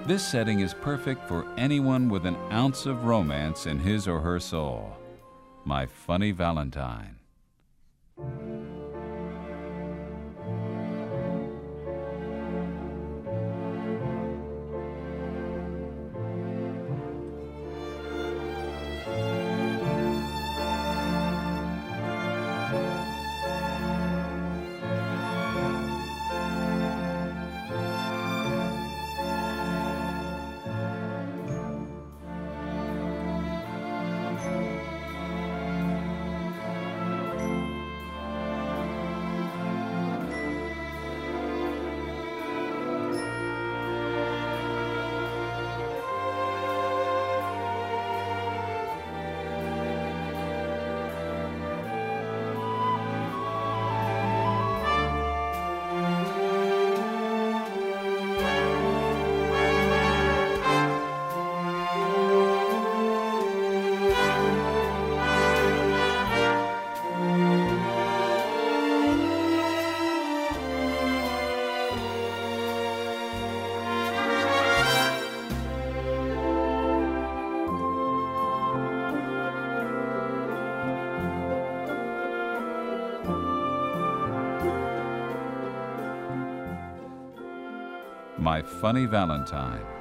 This setting is perfect for anyone with an ounce of romance in his or her soul. My Funny Valentine. My Funny Valentine.